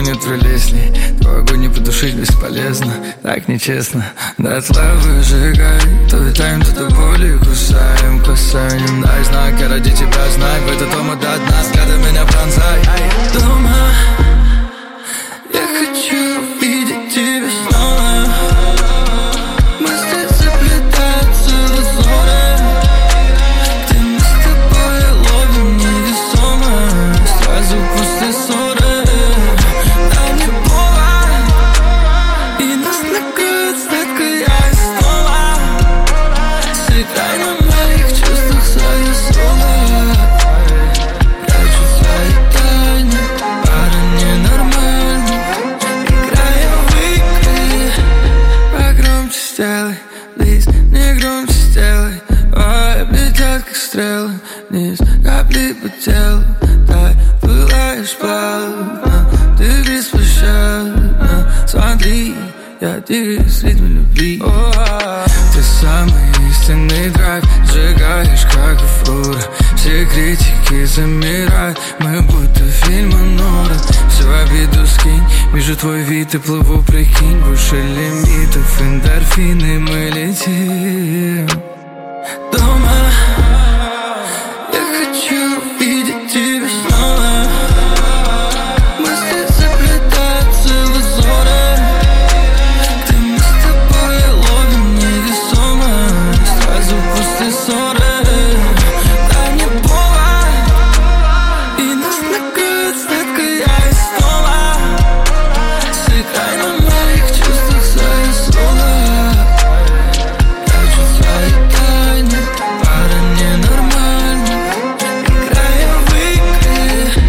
нет прелестней. Твой огонь не потушить бесполезно, так нечестно. Дотла выжигай, то витаем, то до боли кусаем. Касанием дай знак, я ради тебя знак. В этот омут до дна, взглядом меня пронзай. Дома я хочу видеть тебя снова. Мысли заплетаются в узоры, где мы с тобой ловим невесомо. Сразу после ссоры дай мне повод, и нас накроет сладкая основа. Сыграй на моих чувствах свое соло. Прячу свои тайны, пара ненормальных. Играем в игры. Погромче сделай, плиз, не громче сделай. Ой, летят как стрелы вниз, капли по телу. Дай, пылаешь плавно, ты беспощадна. Смотри, я двигаюсь в ритме любви. Ты самый истинный драйв, сжигаешь как фура. Все критики замирают, мы будто фильм Нора. Всю обиду скинь, вижу твой вид и плыву, прикинь. Выше лимитов, эндорфины, мы летим. Дома я хочу видеть тебя снова. Мысли заплетаются в узоры, где мы с тобой ловим невесомо. Сразу после ссоры дай мне повод, и нас накроет сладкая основа. Сыграй на моих чувствах свое соло. Прячу свои тайны, пара ненормальных. Играем в игры.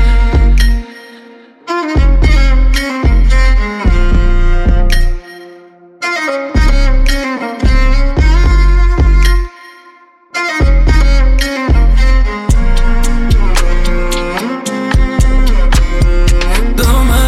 Дома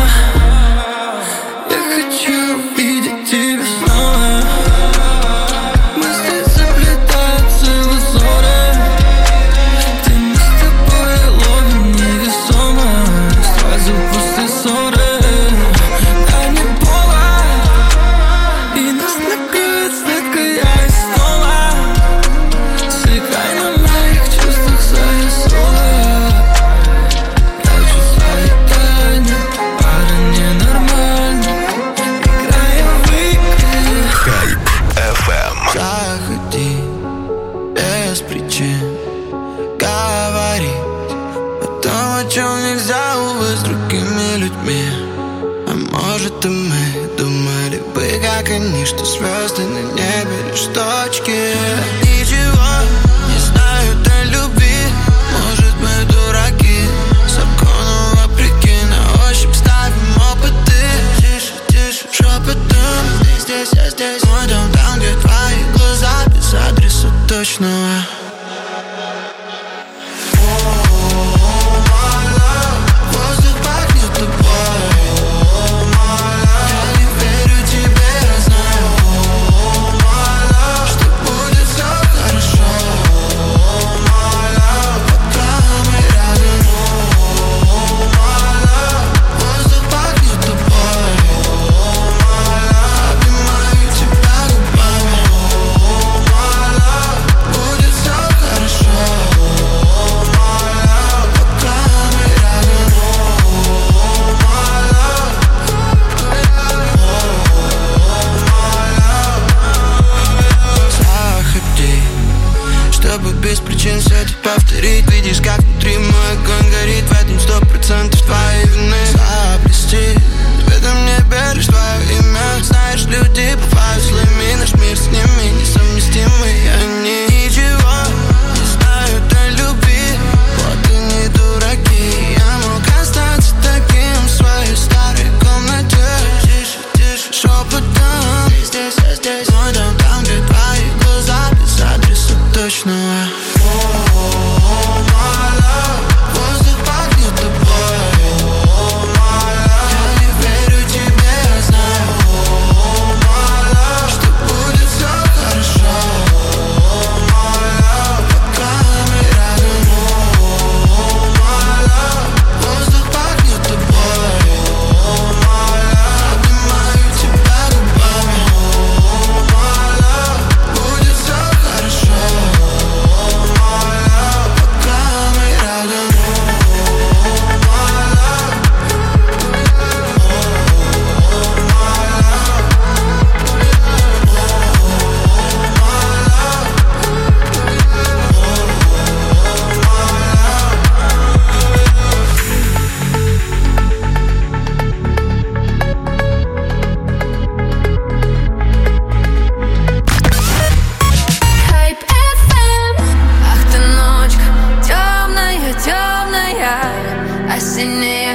я хочу видеть тебя снова. Мысли заплетаются в узоры, где мы с тобой ловим невесомо. Сразу после ссоры дай мне повод, и нас накроет сладкая основа. Сыграй на моих чувствах свое соло. Прячу свои тайны, пара ненормальных. Играем в игры. Хайп FM. Заходи без причин говорить о том, о чем нельзя, увы, с другими людьми. А может, и мы думали бы, как они, что звезды на небе лишь точки. Ничего не знают о любви. Может, мы дураки, закону вопреки. На ощупь ставим опыты. Тише, тише, шепотом. Здесь, я здесь. Мой дом там, где твои глаза, без адреса точного. Воздух пахнет тобой. Я не верю тебе, я знаю, что будет все хорошо. Пока мы рядом. Воздух пахнет тобой. Обнимаю тебя губами. Будет все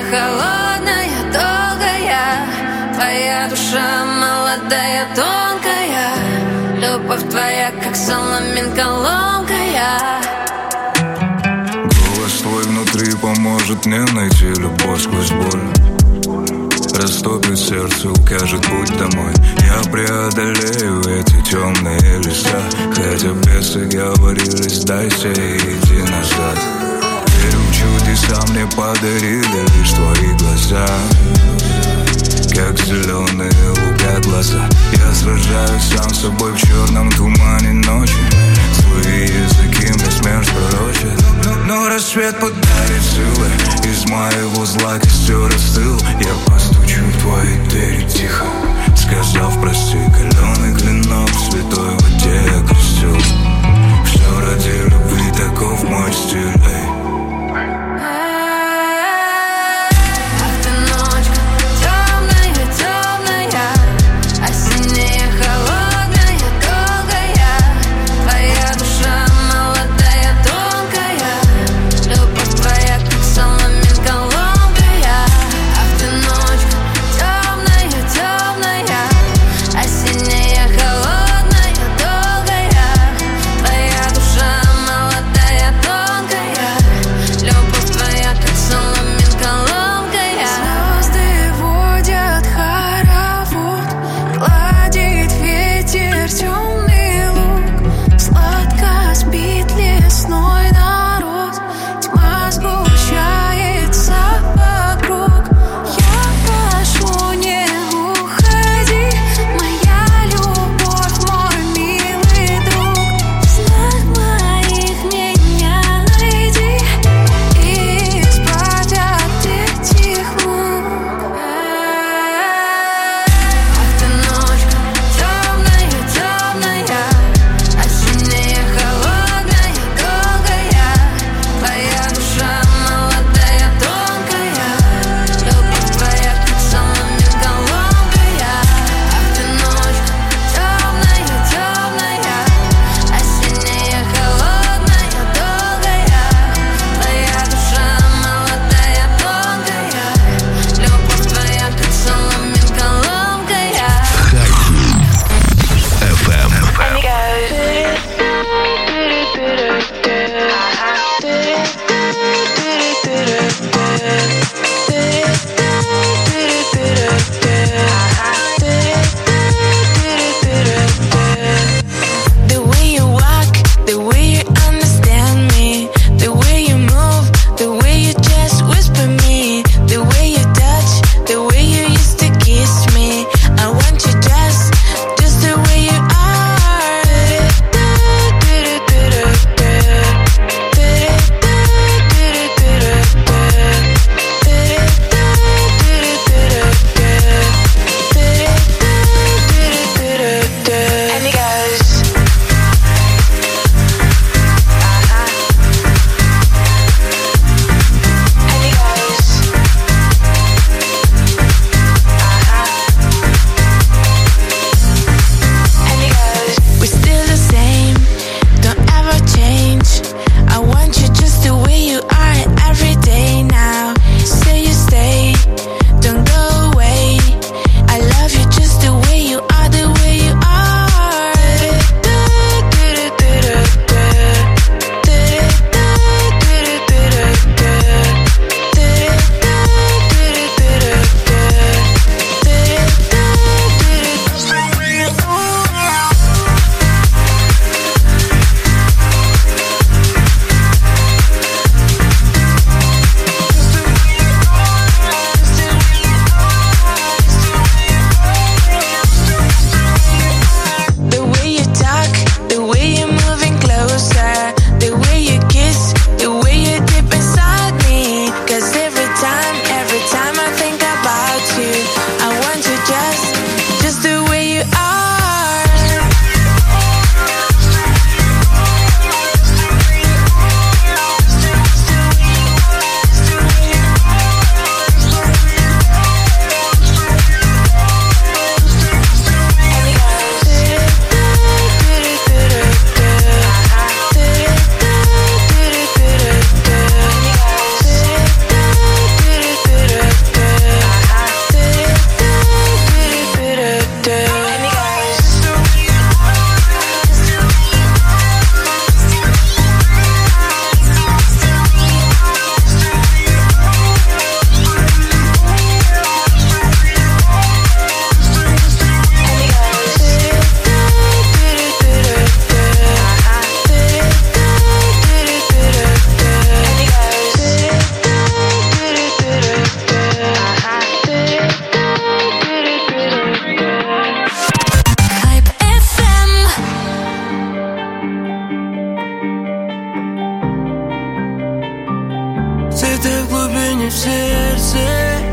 холодная, долгая. Твоя душа молодая, тонкая. Любовь твоя, как соломинка ломкая. Голос твой внутри поможет мне найти любовь сквозь боль. Растопит сердце, укажет путь домой. Я преодолею эти темные леса. Хотя бесы говорили, сдайся и иди назад. Верю в чудеса, мне подарили лишь твои глаза. Как зеленые луга глаза. Я сражаюсь сам с собой в черном тумане ночи. Злые языки мне смерть пророчат. Но рассвет подарит силы. Из моего зла костер остыл. Я постучу в твои двери тихо, сказав прости. Каленый клинок в святой воде я крестил. Все ради любви, таков мой стиль.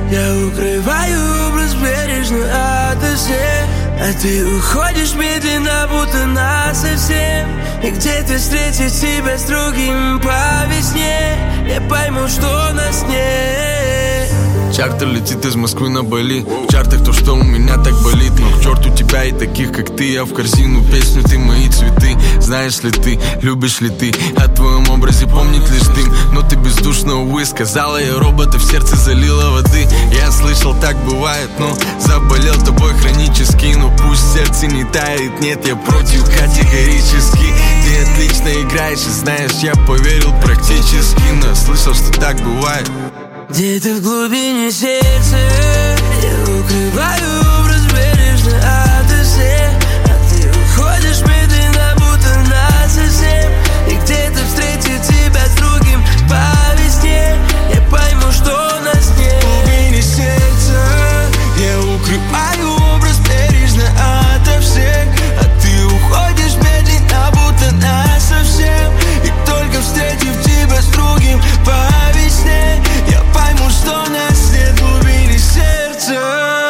Я укрываю образ бережно ото всех, а ты уходишь медленно, будто насовсем. И где-то встретить тебя с другим по весне, я пойму, что нас нет. Чартер летит из Москвы на Бали. В чартах то, что у меня так болит. Но к черту тебя и таких, как ты. Я в корзину песню, ты мои цветы. Знаешь ли ты, любишь ли ты? О твоем образе помнит лишь дым. Но ты бездушно, увы, сказала я робота, в сердце залила воды. Я слышал, так бывает, но заболел тобой хронически. Но пусть сердце не тает, нет, я против категорически. Ты отлично играешь и знаешь, я поверил практически. Но слышал, что так бывает. Где-то в глубине сердца я укрываю образ бережно ото всех, а ты уходишь медленно, будто насовсем. И где-то встретить тебя с другим по весне, я пойму, что нас нет. В глубине сердца я укрываю образ бережно ото всех, а ты уходишь медленно, будто насовсем. И только встретив тебя с другим по весне, я пойму, что нас нет. В глубине сердца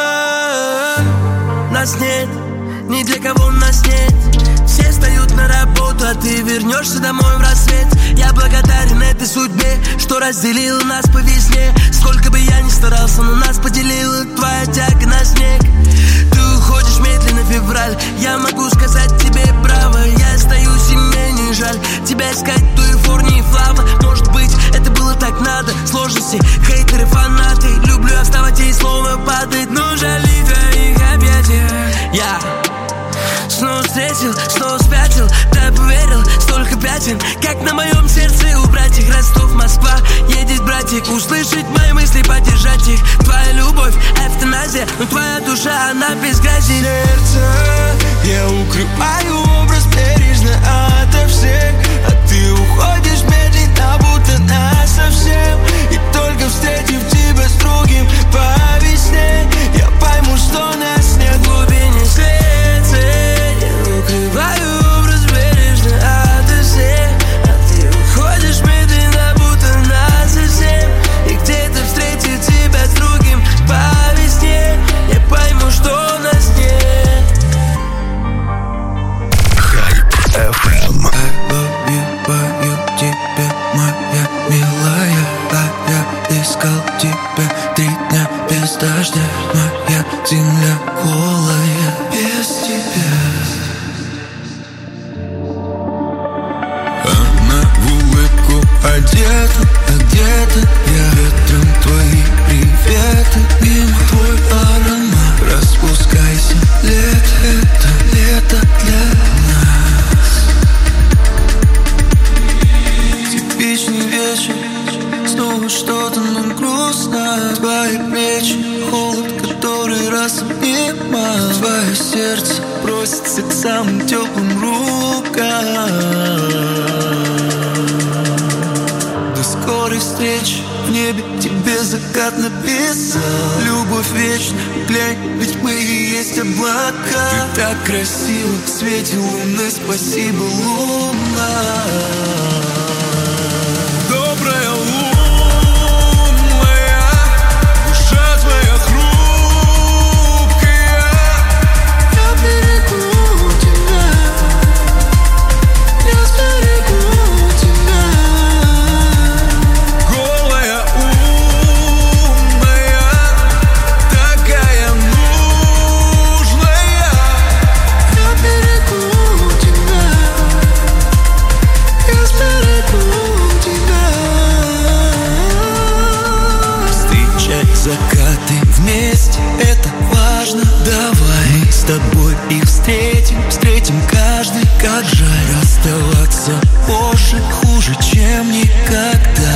нас нет, ни для кого нас нет. Все встают на работу, а ты вернешься домой в рассвет. Я благодарен этой судьбе, что разделила нас по весне. Сколько бы я ни старался, но нас поделила твоя тяга на снег. Ты уходишь медленно, февраль, я могу сказать тебе браво. Я остаюсь, и мне не жаль тебя искать, ту эйфорию и флава. Может быть, это было так надо. Сложности, хейтеры, фанаты. Люблю оставать, и слово падает, но жали твоих объятий. Я снова встретил, снова спятил, да поверил, столько пятен, как на моем сердце у братьев. Ростов, Москва, едет братик, услышать мои мысли, поддержать их. Твоя любовь, эвтаназия, но твоя душа, она без грязи. Сердце, я укрываю образ бережно ото всех, а ты уходишь медленно, будто насовсем. И только встретив тебя с другим по весне, я пойму, что нас нет. В глубине сердца я укрываю образ бережно ото всех, а ты уходишь медленно, будто насовсем. И где-то встретить тебя с другим по весне, я пойму, что нас нет. Hype FM. Обвиваю тебя, моя милая, а я искал тебя 3 дня без дождя. Моя земля голая без тебя. Она в улыбку одета, а где-то я ветром твои приветы. Мимо твой аромат, распускайся, лето, это лето для нас. Типичный вечер, снова что-то нам грустно. Твои плечи, холод, который раз обнимает. Твое сердце просится к самым теплым рукам. До скорой встречи, в небе тебе закат написал. Любовь вечна, глянь, ведь мы и есть облака. Ты так красива в свете луны, спасибо, луна. Добрая луна. Закаты вместе, это важно. Давай мы с тобой их встретим каждый, как жаль. Расставаться позже хуже, чем никогда.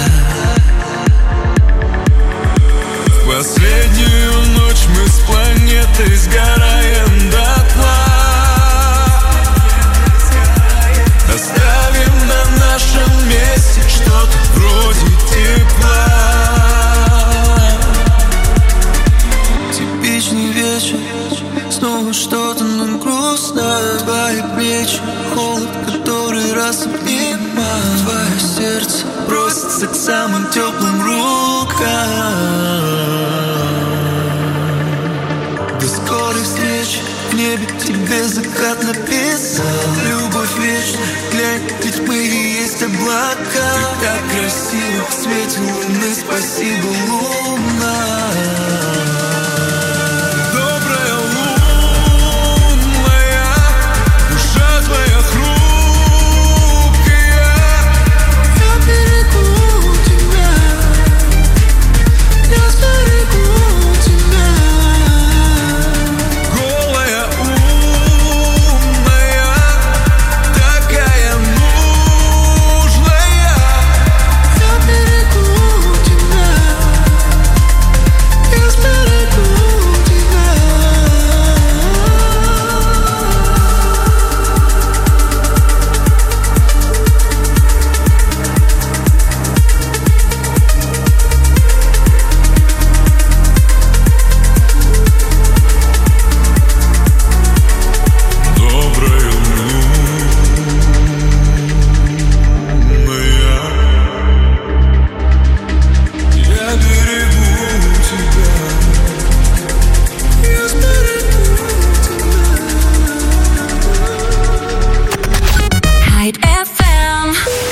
В последнюю ночь мы с планетой сгораем дотла. Оставим на нашем месте что-то вроде тепла. Типичный вечер, снова что-то нам грустно. Твои плечи, холод, который раз обнимает. Твое сердце просится к самым теплым рукам. небе тебе закат написал. Любовь вечна, глянь, ведь мы и есть облака. Ты так красиво в свете луны, спасибо, луна. Добрая лунная, душа твоя хрупкая. Я берегу тебя, я сберегу тебя. Голая, умная, такая нужная. Я берегу тебя, я сберегу тебя. Добрая лунная, я берегу тебя, я сберегу тебя. Hype FM.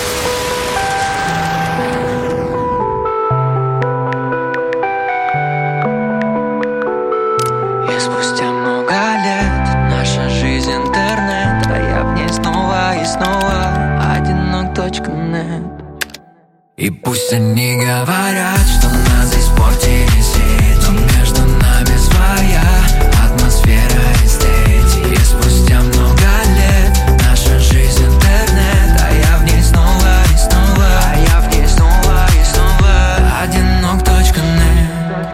И спустя много лет наша жизнь интернет, а я в ней снова и снова одинок.нет. И пусть они говорят, что нас испортили сети, но между нами своя атмосфера и эстетика. И спустя много лет наша жизнь интернет, а я в ней снова и снова, а я в ней снова и снова одинок.нет.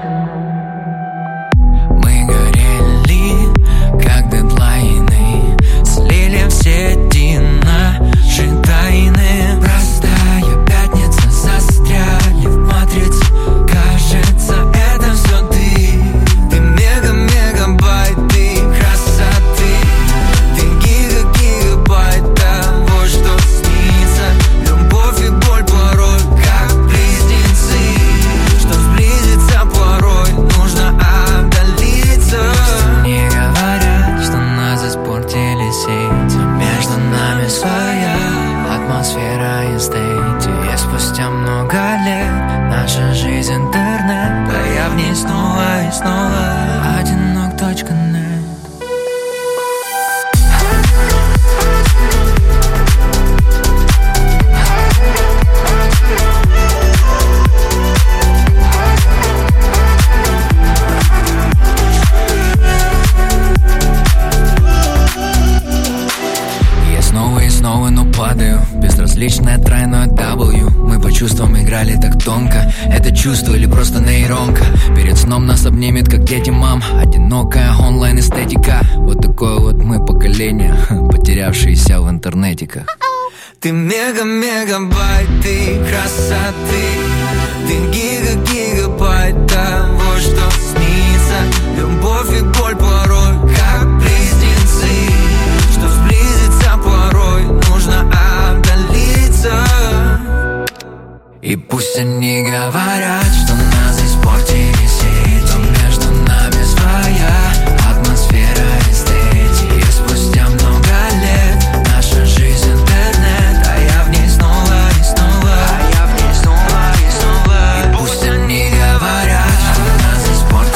Мы горели, как дедлайны, слили в сети наши тайны. Простая пятница, застряли в матрице. Кажется, это все ты. Ты мега-мегабайт, ты красоты. Ты гига-гигабайт того, что снится. Любовь и боль порой как близнецы. Что сблизиться порой нужно отдалиться. Не говорят, что нас испортили сети, но между нами своя атмосфера и эстетика. И спустя много лет наша жизнь интернет, а я в ней снова и снова одинок.нет. Я снова и снова, но падаю. Безразличное тройное W. Мы по чувствам играли так тонко. Это чувство или просто нейронка? Перед сном нас обнимет, как дети, мам. Одинокая онлайн-эстетика. Вот такое вот мы поколение, потерявшееся в интернетиках. Ты мега-мегабайт, ты красоты. Ты гига-гигабайт того, что снится. Любовь и боль порой как близнецы. Что сблизиться порой нужно отдалиться. И пусть они говорят, что нас испортили сети, но между нами своя атмосфера и эстетика. И спустя много лет наша жизнь интернет, а я в ней снова и снова, а я в ней снова и снова. И пусть они говорят, что нас испортили.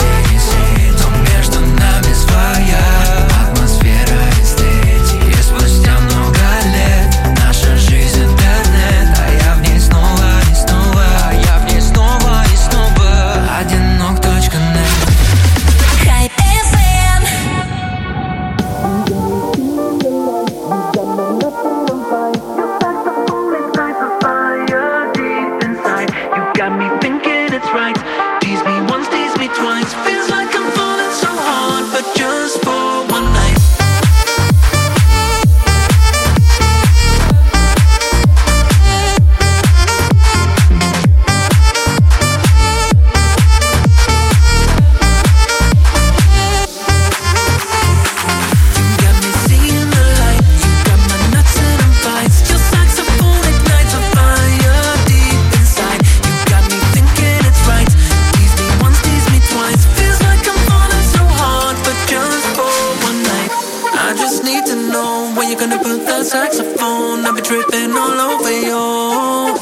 saxophone. I've been tripping all over you.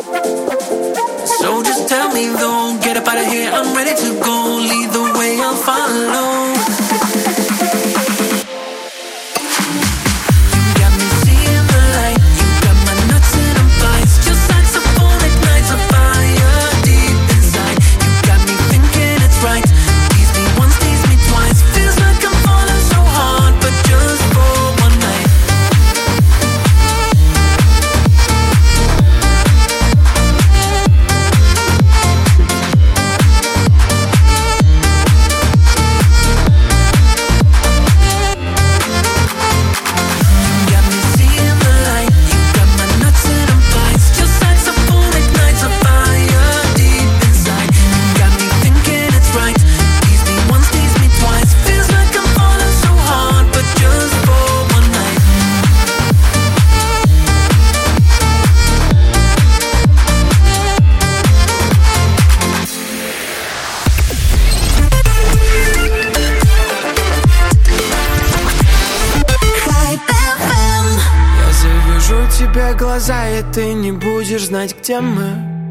So just tell me though, get up out of here, I'm ready to go. Lead the way, I'll follow. Глаза, и ты не будешь знать, где мы.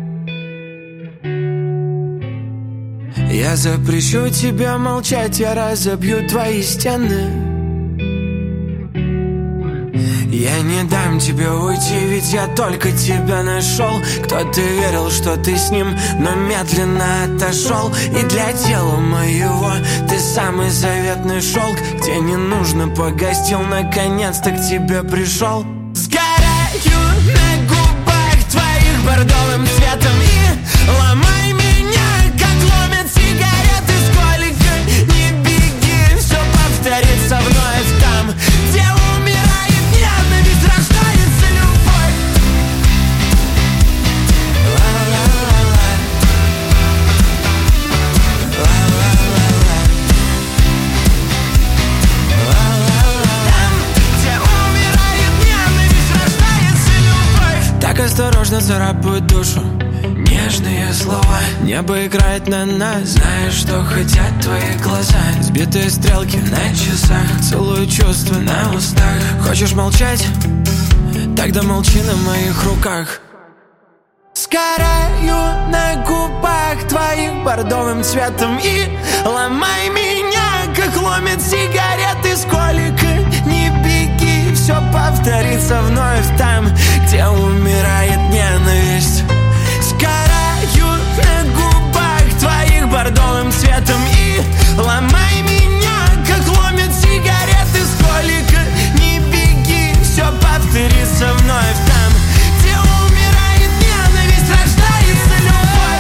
Я запрещу тебе молчать, я разобью твои стены. Я не дам тебе уйти, ведь я только тебя нашел. Кто-то верил, что ты с ним, но медленно отошел. И для тела моего ты самый заветный шелк. Где не нужно погостил, наконец-то к тебе пришел. На губах твоих бордовым цветом и ломай меня, как ломят сигареты. Сколько не беги, все повторится вновь там, где умирает ненависть, рождается любовь. Ла-ла-ла-ла. Ла-ла-ла-ла. Ла-ла-ла. Там, где умирает ненависть, рождается любовь. Так осторожно царапают душу нежные слова. Небо играет на нас, знаешь, что хотят твои глаза. Сбитые стрелки на часах, целую чувства на устах. Хочешь молчать? Тогда молчи на моих руках. Сгораю на губах твоих бордовым цветом и ломай меня, как ломят сигареты. Сколько не беги, все повторится вновь там, где умирает ненависть. Сгораю на губах твоих бордовым цветом и ломай меня, как ломят сигареты. Сколько не беги, все повторится вновь там, где умирает ненависть, рождается любовь.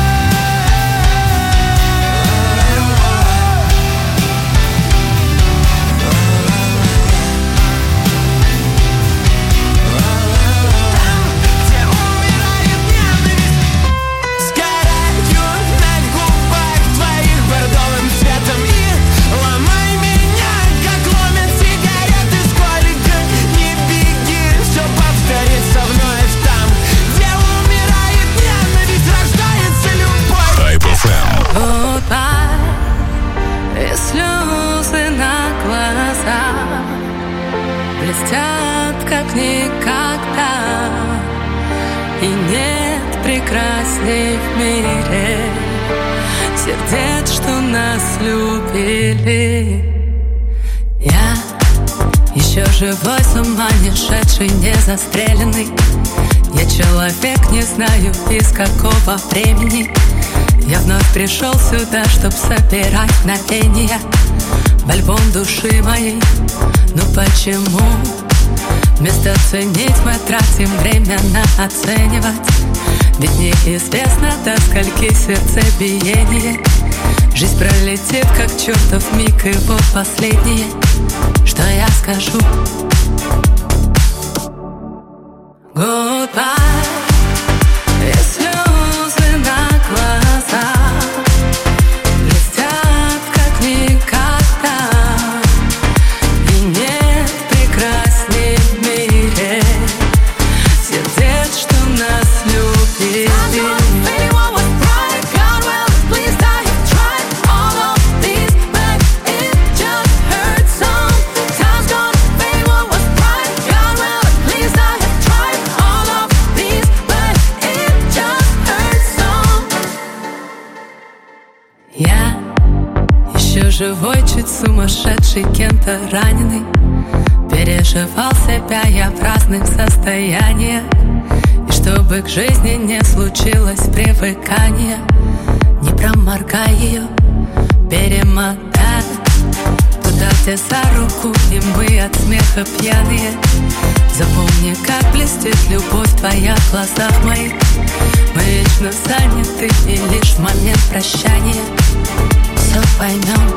И слезы на глазах блестят, как никогда. И нет прекрасней в мире сердец, что нас любили. Я еще живой, с ума не шедший, не застреленный. Я человек, не знаю из какого времени. Я вновь пришел сюда, чтоб собирать мгновения в альбом души моей. Ну почему вместо ценить мы тратим время на оценивать? Ведь неизвестно, до скольки сердцебиение. Жизнь пролетит, как чертов миг, и вот последнее, что я скажу. Goodbye. И слезы на глазах блестят, как никогда. И нет прекрасней в мире сердец, что нас любили. God живой, чуть сумасшедший, кем-то раненый. Переживал себя я в разных состояниях. И чтобы к жизни не случилось привыкания, не проморгай ее, перемотай туда, где за руку, и мы от смеха пьяные. Запомни, как блестит любовь твоя в глазах моих. Мы вечно заняты, и лишь в момент прощания все поймем.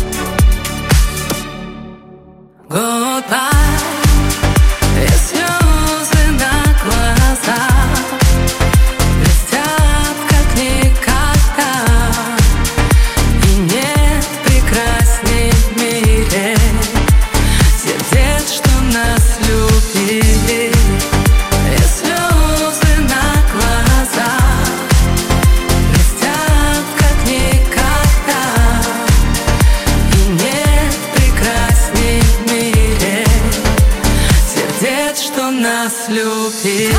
Goodbye, и слезы на глазах блестят, как никогда. И нет прекрасней в мире сердец, что нас любили. И слезы на глазах блестят, как никогда. И нет прекрасней в мире сердец, что нас любили.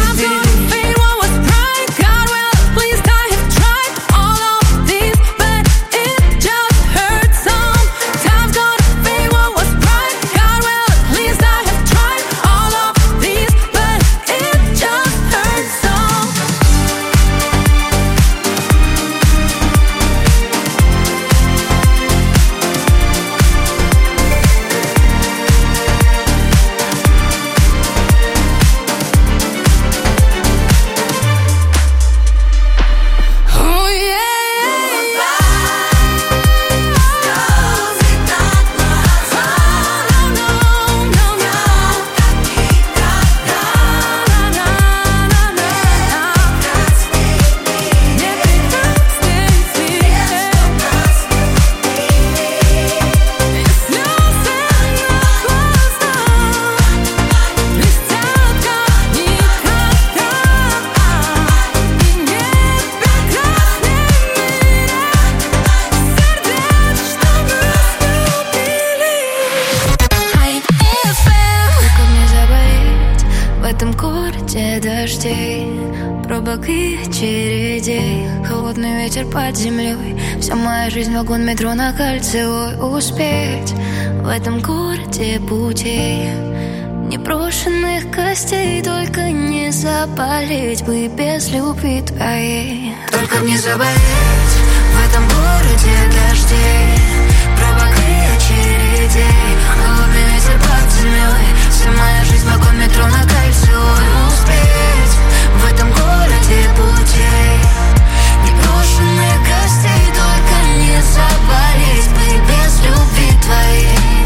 Под землей вся моя жизнь, вагон метро на кольцевой. Успеть в этом городе путей, непрошенных костей. Только не заболеть бы без любви твоей. Только не заболеть в этом городе дождей, пробок и очередей. Холодный ветер под землей, вся моя жизнь, вагон метро на кольцевой. Успеть в этом городе путей, непрошенных гостей. Только не заболеть бы без любви твоей.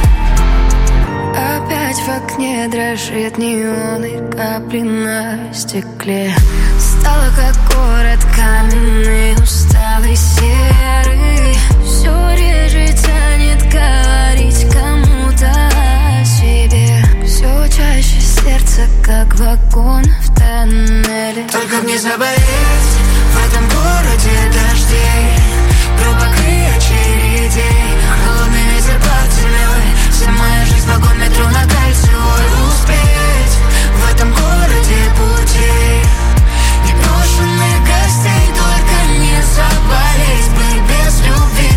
Опять в окне дрожит неон и капли на стекле. Стало как город каменный, усталый, серый. Все реже тянет говорить кому-то о себе. Все чаще сердце, как вагон в тоннеле. Только не заболеть в этом городе дождей, пробок и очередей. Холодный ветер под землей, вся моя жизнь, вагон метро на кольцевой. Успеть в этом городе путей, непрошенных гостей. Только не заболеть бы без любви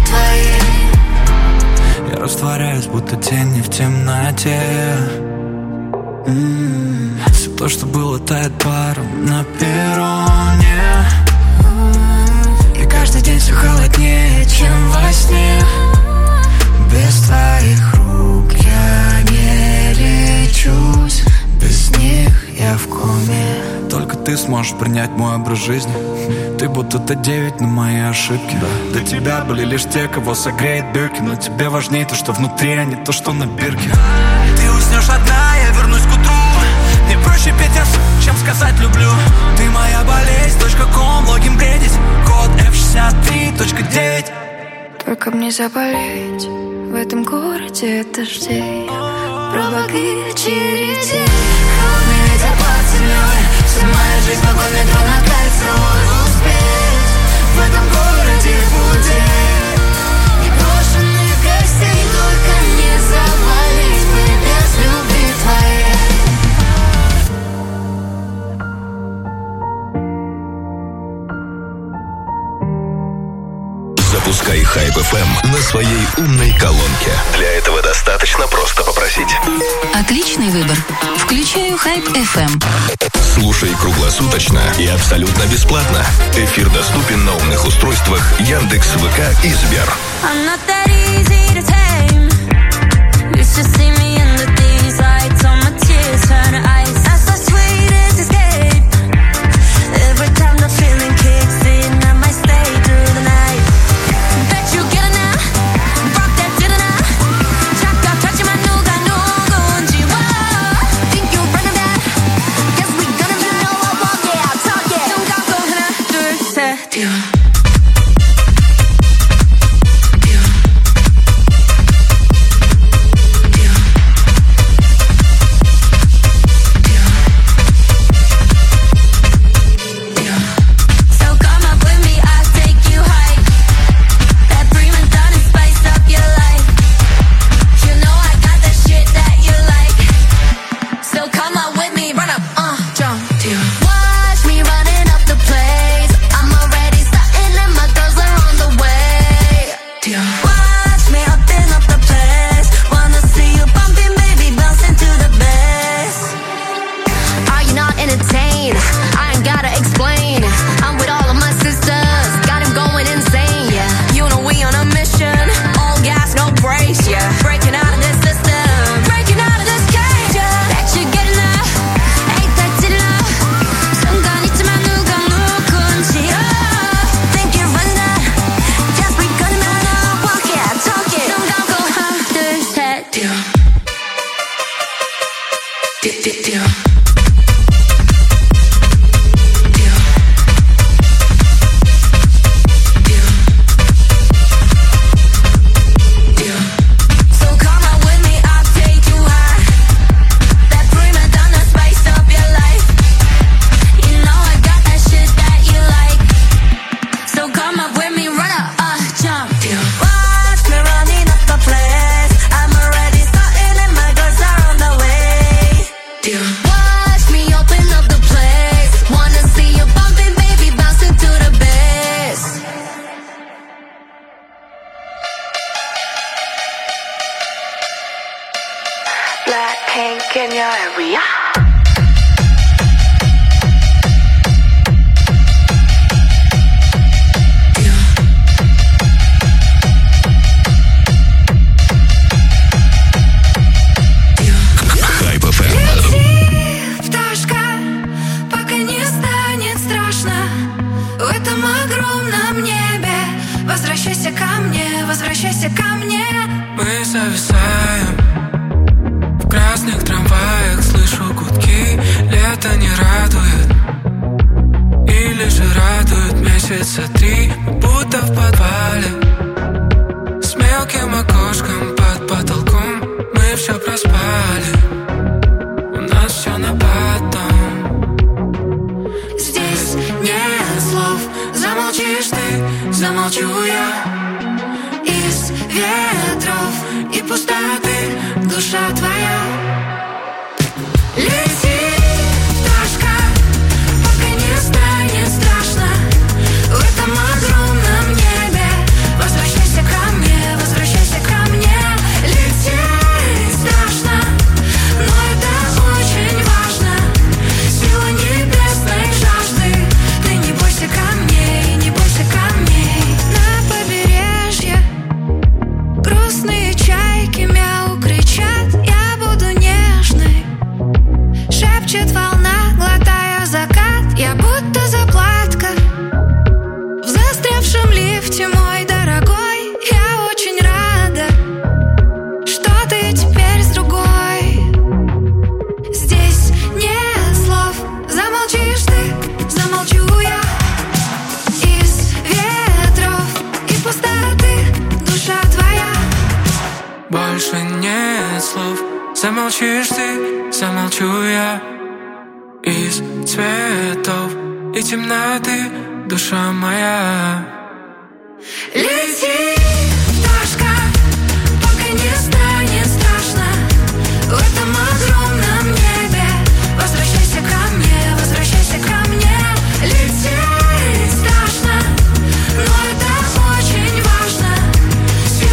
твоей. Я растворяюсь, будто тени в темноте. Все то, что было, тает паром на перроне. И каждый день все холоднее, чем во сне. Без твоих рук я не лечусь, без них я в коме. Только ты сможешь принять мой образ жизни. Ты будто Т9 на мои ошибки. До тебя были лишь те, кого согреет бирки. Но тебе важнее то, что внутри, а не то, что на бирке. Ты уснешь одна, я вернусь к утру. Мне проще петь раз, чем сказать люблю. Ты моя болезнь, .com, логин бредить. Код F63.9. Только мне заболеть в этом городе дождей, пробок и очередей. Холодный ветер под землей, вся моя жизнь, вагон метро на кольцевой. Успеть в этом городе путей, непрошенных гостей. Только не заболеть бы без любви твоей. Запускай Hype FM на своей умной колонке. Для этого достаточно просто попросить. Отличный выбор. Включаю Hype FM. Слушай круглосуточно и абсолютно бесплатно. Эфир доступен на умных устройствах Яндекс, ВК и Сбер. Замолчишь ты, замолчу я. Из цветов и темноты душа моя. Лети, пташка, пока не станет страшно. В этом огромном небе возвращайся ко мне, возвращайся ко мне. Лететь страшно, но это очень важно.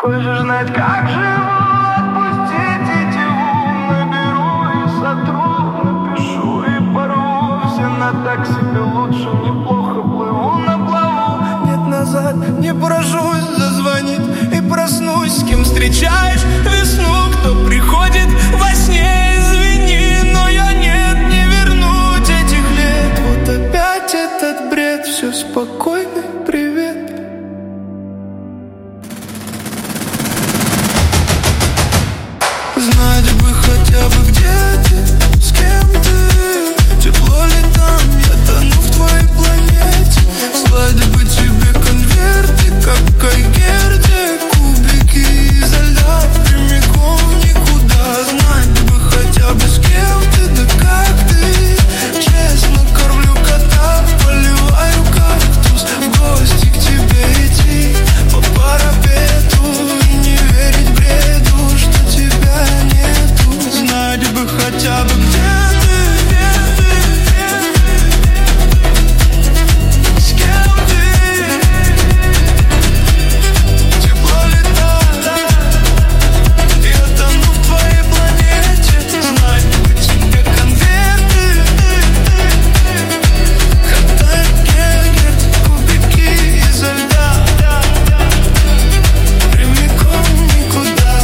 Хочешь знать, как живу? Отпустить тетиву. Наберу и сотру, напишу и порву. Все на так себе лучше, неплохо плыву на плаву. Нет назад, не поражусь зазвонить и проснусь. С кем встречаешь весну, кто приходит во сне. Извини, но я нет, не вернуть этих лет. Вот опять этот бред, все спокойно, привет. Знать бы хотя бы где ты, с кем ты. Тепло ли там, я тону в твоей планете. Слать бы тебе конверты, как Кайгерде. Кубики изо льда прямиком в никуда. Знать бы хотя бы с кем ты, да как ты. Честно кормлю кота, поливаю кактус. В гости к тебе идти по парапету. И не верить бреду, что тебя нету. Знать бы хотя бы где ты, с кем ты. Тепло ли там, я тону в твоей планете. Знать бы тебе конверты, хаттай гегер, кубики изо льда. Прямиком никуда.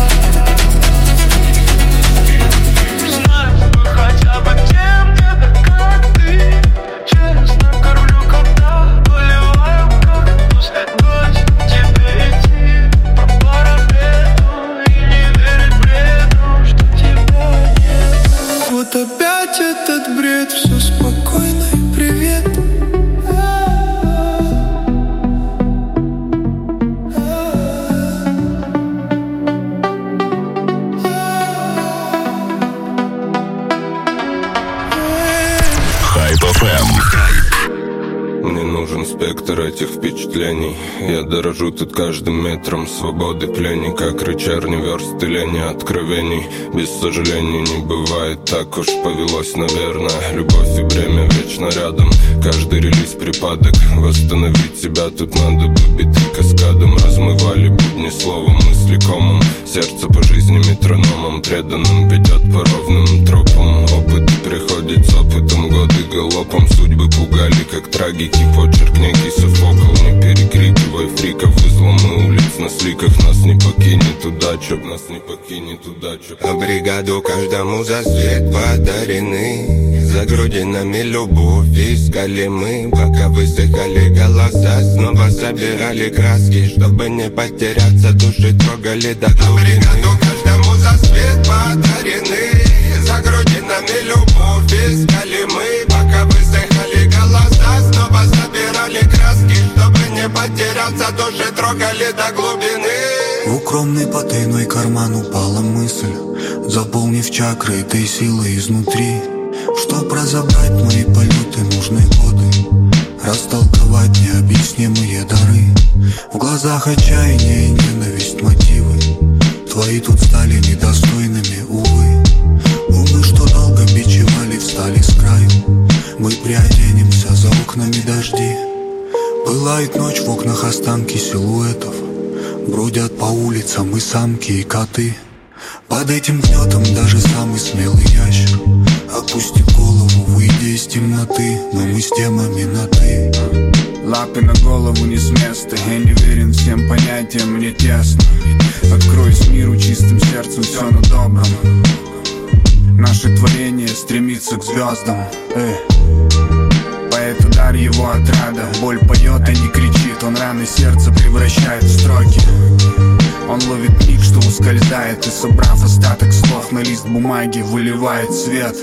Знать бы хотя бы кем ты, да как ты. Честно кормлю кота, поливаю кактус. Дождь к тебе идти по парапету. И не верить бреду, что тебя нет. Вот опять этот бред, все спокойно и привет. Hype FM. Мне нужен спектр этих впечатлений. Я дорожу тут каждым метром свободы плений, как рычарни версты лени откровений. Без сожалений не бывает, так уж повелось, наверное. Любовь и бремя вечно рядом, каждый релиз припадок. Восстановить себя тут надо бы биты каскадом. Размывали будни словом, мысли комом. Сердце по жизни метрономом преданным ведет по ровным тропам. Опыт приходит с опытом, годы галопом. Судьбы пугали, как трагики. Почерк некий Софокл, не перекрикивай фриков. Изломы улиц на сликах. Нас не покинет удача, нас не покинет удача. А бригаду каждому за свет подарены. За грудинами любовь искали мы. Пока высыхали голоса, снова собирали краски. Чтобы не потеряться, души трогали до глубины. А бригаду каждому за свет подарены. За грудинами любовь искали мы. Пока высыхали голоса, снова собирали краски. Чтобы не потеряться, души трогали до глубины. В укромный потайной карман упала мысль, заполнив чакры этой силой изнутри. Чтоб разобрать мои полеты, нужны годы, растолковать необъяснимые дары. В глазах отчаяние и ненависть, мотивы твои тут стали недостойными, увы. Умы, что долго бичевали, встали с краю. Мы приоденемся, за окнами дожди. Пылает ночь, в окнах останки силуэтов. Бродят по улицам и самки, и коты. Под этим гнетом даже самый смелый ящер опустит голову, выйдя из темноты. Но мы с темами на «ты». Лапы на голову не с места. Я не верен всем понятиям, мне тесно. Откроюсь миру чистым сердцем, все на добром. Наше творение стремится к звездам. Поэт удар его отрада. Боль поет, а не кричит. Он раны сердца превращает в строки. Он ловит миг, что ускользает. И собрав остаток слов на лист бумаги, выливает свет.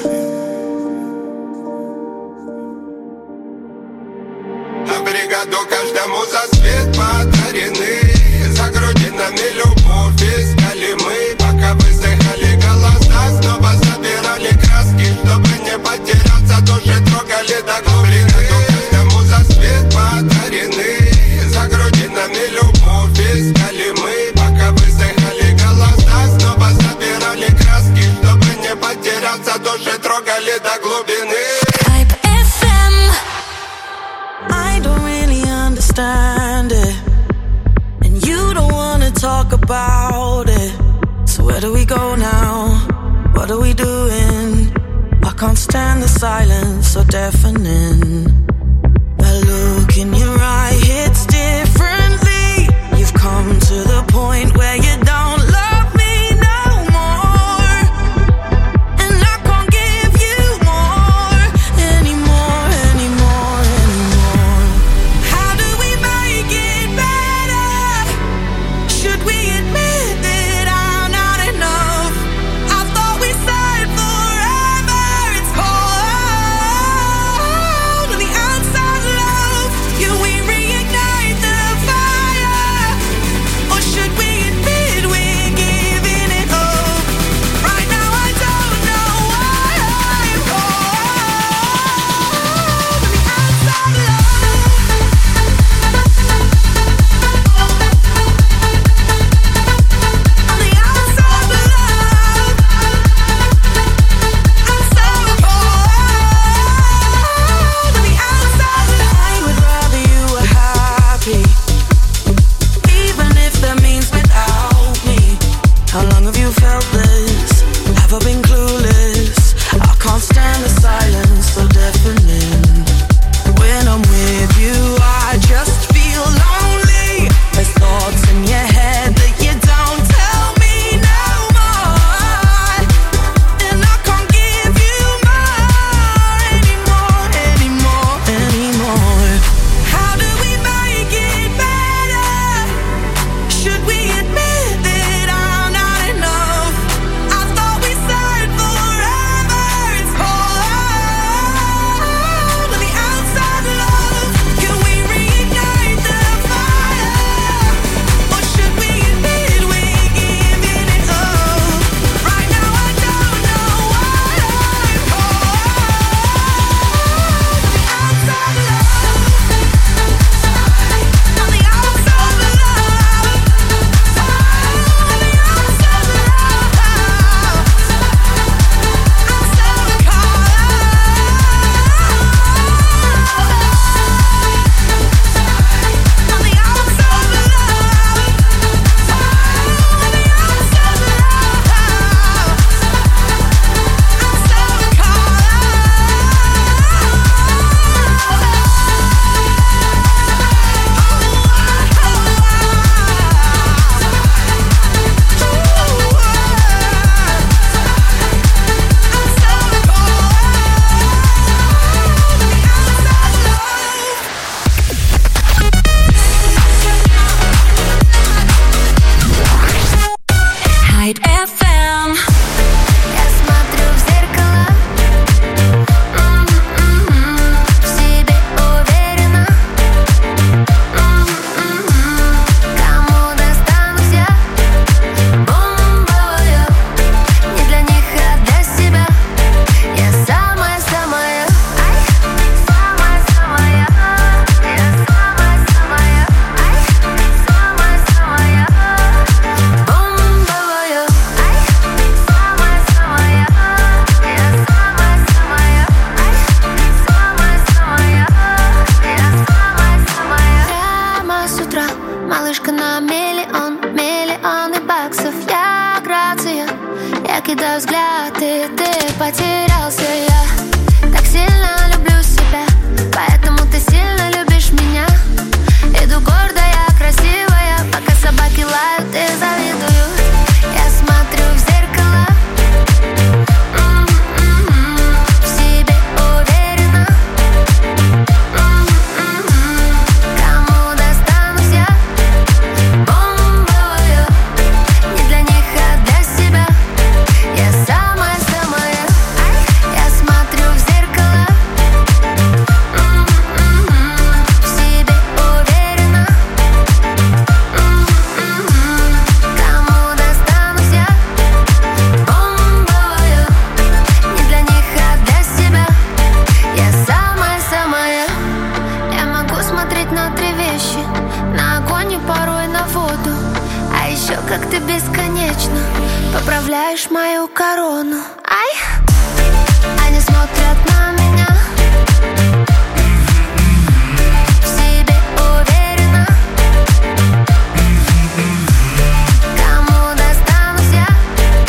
А бригаду каждому за свет подарены. За грудинами любовь искали мы. Пока высыхали голоса, снова собирали краски. Чтобы не потеряться, души трогали до глубины. Каждому за свет подарены. За грудинами любовь искали мы. Пока высыхали голоса, снова собирали краски. Чтобы не потеряться, души трогали до глубины. Hype FM. I don't really understand it, and you don't wanna talk Where do we go now? What are we doing? I can't stand the silence so deafening. That look in your eye hits differently. You've come to the point where you don't love me no more, and I can't give you more anymore, anymore, anymore. How do we make it better? Should we admit that I'm not enough? I thought we said forever. It's cold on the outside, love. Can we reignite the fire? Or should we admit we're giving it up? Right now I don't know why I'm cold on the outside, I would rather you were happy, even if that means without me. How long have you felt this? Have I been clueless? I can't stand the silence so deafening. When I'm with you, I just feel lonely. There's thoughts in your head that you don't tell me no more, and I can't give you more anymore, anymore, anymore. How do we make it better? Should we admit that I'm not enough? I thought we said forever. It's cold on the outside, love. Can we reignite the fire? Or should we admit we're giving it up? Right now I don't know why I'm cold on the outside, love. On the outside, love. On the outside, love. I'm so Hype FM. Я смотрю в зеркало, в себе уверена. Кому достанусь я? Бомбовая. Не для них, а для себя. Я самая-самая. Самая-самая. Я самая-самая. Самая-самая. Бомбовая. Самая-самая. Я самая-самая. Самая-самая. Я самая-самая. Прямо с утра малышка на миллионы баксов. Я грация, я кидаю взгляд, и ты потерялся. Я так сильно люблю себя, поэтому ты сильно любишь меня. Иду гордая, красивая, пока собаки лают и завидуют. Я смотрю в зеркало, в себе уверена. Кому достанусь я? Бомбовая. Не для них, а для себя. Я самая-самая. Я смотрю в зеркало, в себе уверена. Кому достанусь я? Бомбовая. Не для них, а для себя. Я самая-самая. Я могу смотреть на три вещи: на огонь и порой на воду. А еще как ты бесконечно поправляешь мою корону. Ай! Они смотрят на меня, в себе уверена. Кому достанусь я?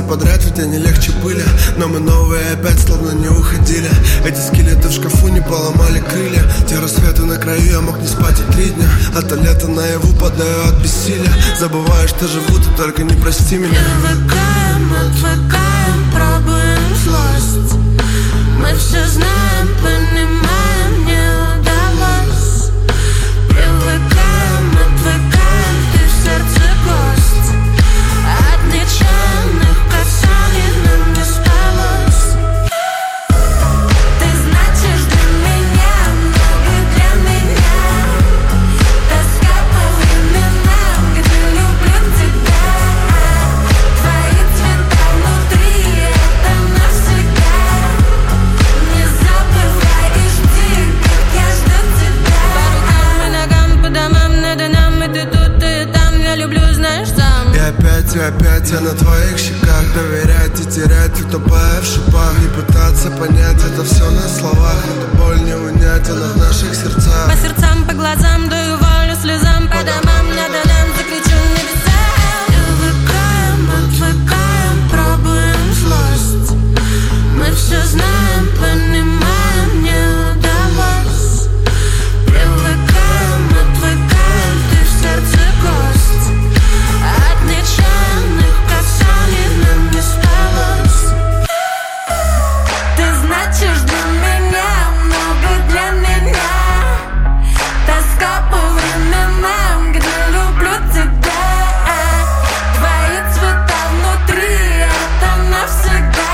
подряд, ведь они легче были. Но мы новые опять словно не уходили. Эти скелеты в шкафу не поломали крылья. Те рассветы на краю, я мог не спать и 3 дня. А то лето наяву падаю от бессилия. Забываю, что живу, ты только не прости меня. Привыкаем, отвыкаем, пробуем злость. Мы все знаем, понимаем, не удалось. Привыкаем, отвыкаем, ты в сердце гость. От нечаянных касаний нам не спалось. Ты значишь для меня, много для меня. Тоска по временам, где люблю тебя. Твои цвета внутри, это навсегда. Не забывай и жди, как я жду тебя. По рукам и ногам, по домам, надо нам, и ты тут, и там. Я люблю, знаешь, сам. И опять я на твоих щеках. Доверять и терять, и тупая в шипах. И пытаться понять, это все на словах. Эту боль не унять, она в наших сердцах. По сердцам, по глазам, даю волю слезам. По домам, надо нам, закричу небеса. Привыкаем, отвыкаем, пробуем злость. Мы все знаем, понимаем, не удалось. Привыкаем, отвыкаем, ты в сердце гость. От нечаянных касаний нам не спалось. Ты значишь для меня, много для меня. Тоска по временам, где люблю тебя. Твои цвета внутри, это навсегда.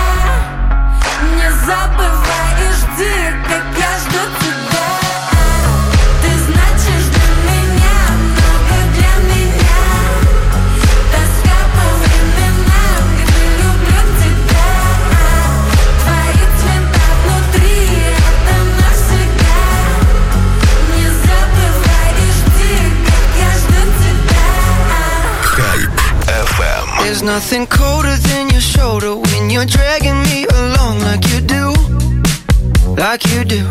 Не забывай и жди, как я жду тебя. Ты значишь для меня, много для меня. Тоска по временам, где люблю тебя. Твои цвета внутри, это навсегда. Не забывай и жди, как я жду тебя. Hype FM. There's nothing colder than your shoulder when you're dragging me along like you do, like you do.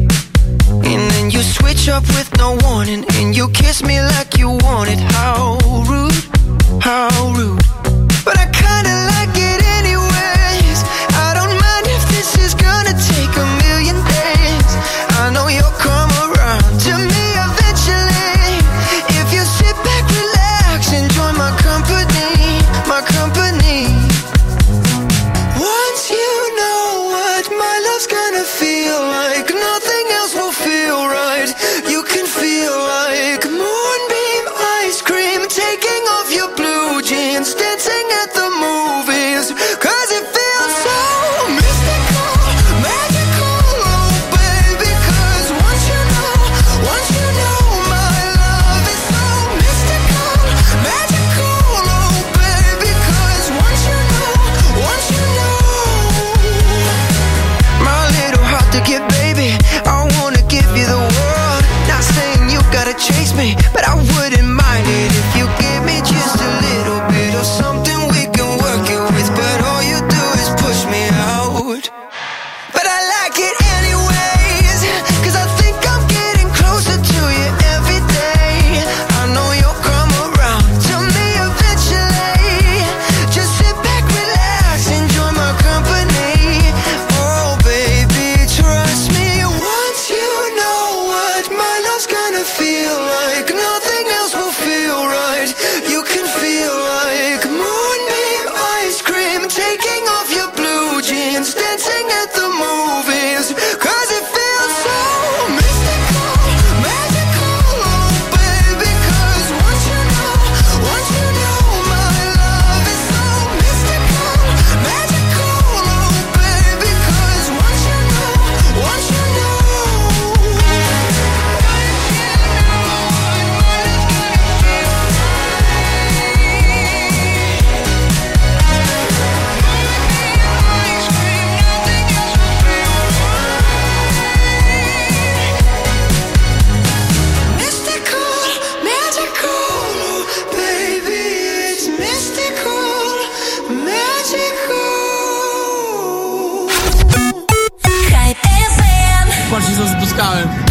And then you switch up with no warning, and you kiss me like you want it. How rude, how rude. But I kinda like it anyways. I don't mind if this is gonna take a million days. I know you'll come around to me eventually. If you sit back, relax, enjoy my company, my company. Once you know what my love's gonna feel like, nothing else will feel right. You can feel like moonbeam ice cream, taking off your blue jeans, dancing at the movies. 'Cause it feels so mystical, magical, oh baby. 'Cause once you know my love is so mystical, magical, oh baby. 'Cause once you know my little heart to get, baby, I wanna give you the world. Not saying you gotta chase me, but I wouldn't mind it if you give me just a little bit of something we can work it with. But all you do is push me out. But I like it anyways, 'cause I think I'm getting closer to you every day. I know you'll come around to me eventually. Just sit back, relax, enjoy my company. Oh baby, trust me. Once you know what my love's gonna feel like, nothing else will feel right. You can feel like moonbeam ice cream, taking off your blue jeans, dancing at the movies. 'Cause it feels so mystical, magical, oh baby. 'Cause once you know my love is so mystical, magical, oh baby. 'Cause once you know. Mystical, magical, oh baby. It's mystical, magical. Hype FM. Patrz, co zapускałem.